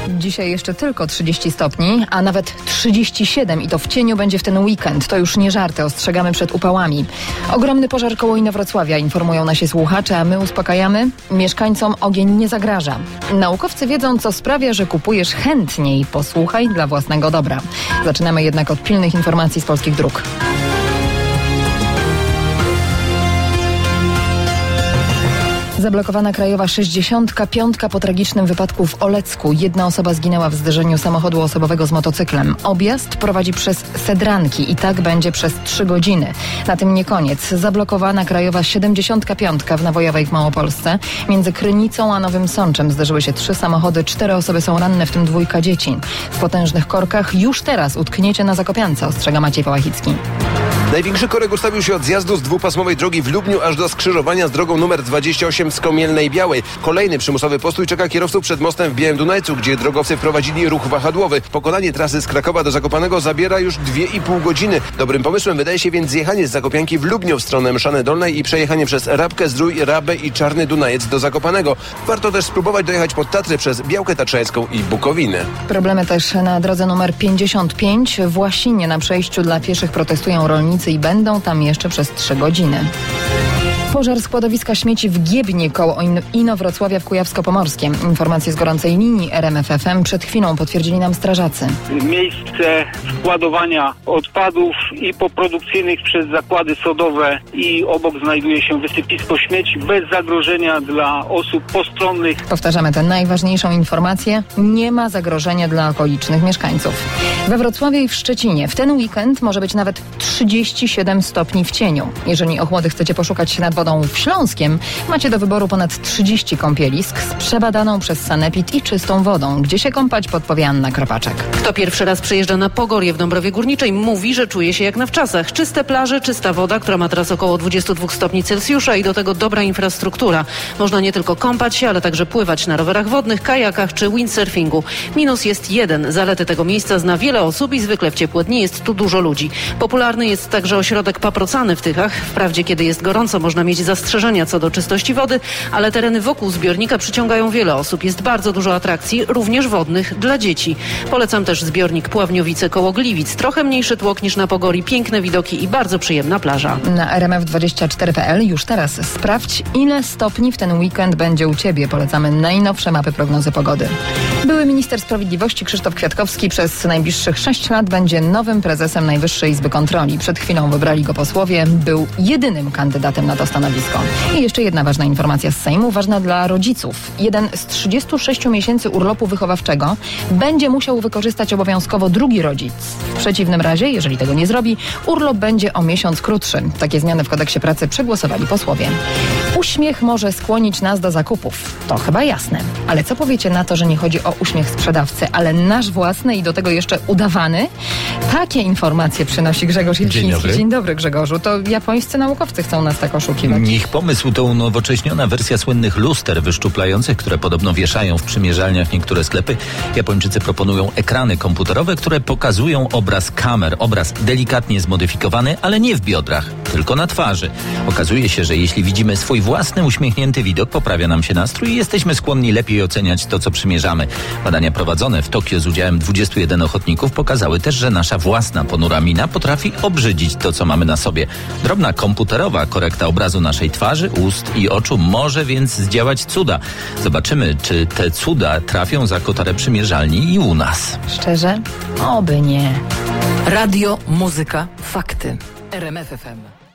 Dzisiaj jeszcze tylko 30 stopni, a nawet 37 i to w cieniu będzie w ten weekend. To już nie żarty, ostrzegamy przed upałami. Ogromny pożar koło Inowrocławia, informują nasi słuchacze, a my uspokajamy. Mieszkańcom ogień nie zagraża. Naukowcy wiedzą, co sprawia, że kupujesz chętniej. Posłuchaj dla własnego dobra. Zaczynamy jednak od pilnych informacji z polskich dróg. Zablokowana krajowa 65 po tragicznym wypadku w Olecku. Jedna osoba zginęła w zderzeniu samochodu osobowego z motocyklem. Objazd prowadzi przez Sedranki i tak będzie przez 3 godziny. Na tym nie koniec. Zablokowana krajowa 75 w Nawojowej w Małopolsce. Między Krynicą a Nowym Sączem zderzyły się 3 samochody. 4 osoby są ranne, w tym 2 dzieci. W potężnych korkach już teraz utkniecie na Zakopiance, ostrzega Maciej Pałachicki. Największy korek ustawił się od zjazdu z dwupasmowej drogi w Lubniu aż do skrzyżowania z drogą numer 28 w Skomielnej Białej. Kolejny przymusowy postój czeka kierowców przed mostem w Białym Dunajcu, gdzie drogowcy wprowadzili ruch wahadłowy. Pokonanie trasy z Krakowa do Zakopanego zabiera już 2,5 godziny. Dobrym pomysłem wydaje się więc zjechanie z Zakopianki w Lubniu w stronę Mszany Dolnej i przejechanie przez Rabkę, Zdrój, Rabę i Czarny Dunajec do Zakopanego. Warto też spróbować dojechać pod Tatry przez Białkę Tatrzańską i Bukowinę. Problemy też na drodze numer 55. W Łasinie na przejściu dla pieszych protestują rolnicy i będą tam jeszcze przez 3 godziny. Pożar składowiska śmieci w Giebnie koło Inowrocławia w Kujawsko-Pomorskiem. Informacje z gorącej linii RMF FM przed chwilą potwierdzili nam strażacy. Miejsce składowania odpadów i poprodukcyjnych przez zakłady sodowe i obok znajduje się wysypisko śmieci bez zagrożenia dla osób postronnych. Powtarzamy tę najważniejszą informację. Nie ma zagrożenia dla okolicznych mieszkańców. We Wrocławiu i w Szczecinie w ten weekend może być nawet 37 stopni w cieniu. Jeżeli ochłody chcecie poszukać nad wodą w Śląskiem, macie do wyboru ponad 30 kąpielisk z przebadaną przez Sanepid i czystą wodą. Gdzie się kąpać, podpowie Anna Kropaczek. Kto pierwszy raz przyjeżdża na Pogorje w Dąbrowie Górniczej, mówi, że czuje się jak na wczasach. Czyste plaże, czysta woda, która ma teraz około 22 stopni Celsjusza i do tego dobra infrastruktura. Można nie tylko kąpać się, ale także pływać na rowerach wodnych, kajakach czy windsurfingu. Minus jest jeden. Zalety tego miejsca zna wiele osób i zwykle w ciepłe dni jest tu dużo ludzi. Popularny jest także ośrodek Paprocany w Tychach. Wprawdzie, kiedy jest gorąco, można mieć zastrzeżenia co do czystości wody, ale tereny wokół zbiornika przyciągają wiele osób. Jest bardzo dużo atrakcji, również wodnych, dla dzieci. Polecam też zbiornik Pławniowice koło Gliwic. Trochę mniejszy tłok niż na Pogori, piękne widoki i bardzo przyjemna plaża. Na rmf24.pl już teraz sprawdź, ile stopni w ten weekend będzie u Ciebie. Polecamy najnowsze mapy prognozy pogody. Były minister sprawiedliwości Krzysztof Kwiatkowski przez najbliższych 6 lat będzie nowym prezesem Najwyższej Izby Kontroli. Przed chwilą wybrali go posłowie. Był jedynym kandydatem na to stanowisko. I jeszcze jedna ważna informacja z Sejmu, ważna dla rodziców. Jeden z 36 miesięcy urlopu wychowawczego będzie musiał wykorzystać obowiązkowo drugi rodzic. W przeciwnym razie, jeżeli tego nie zrobi, urlop będzie o miesiąc krótszy. Takie zmiany w kodeksie pracy przegłosowali posłowie. Uśmiech może skłonić nas do zakupów. To chyba jasne. Ale co powiecie na to, że nie chodzi o uśmiech sprzedawcy, ale nasz własny i do tego jeszcze udawany? Takie informacje przynosi Grzegorz Ilczyński. Dzień dobry, Grzegorzu. To japońscy naukowcy chcą nas tak oszukiwać. Ich pomysł to unowocześniona wersja słynnych luster wyszczuplających, które podobno wieszają w przymierzalniach niektóre sklepy. Japończycy proponują ekrany komputerowe, które pokazują obraz kamer. Obraz delikatnie zmodyfikowany, ale nie w biodrach, tylko na twarzy. Okazuje się, że jeśli widzimy swój własny uśmiechnięty widok, poprawia nam się nastrój i jesteśmy skłonni lepiej oceniać to, co przymierzamy. Badania prowadzone w Tokio z udziałem 21 ochotników pokazały też, że nasza własna ponura mina potrafi obrzydzić to, co mamy na sobie. Drobna komputerowa korekta obrazu naszej twarzy, ust i oczu może więc zdziałać cuda. Zobaczymy, czy te cuda trafią za kotarę przymierzalni i u nas. Szczerze? Oby nie. Radio, muzyka, fakty. RMF FM.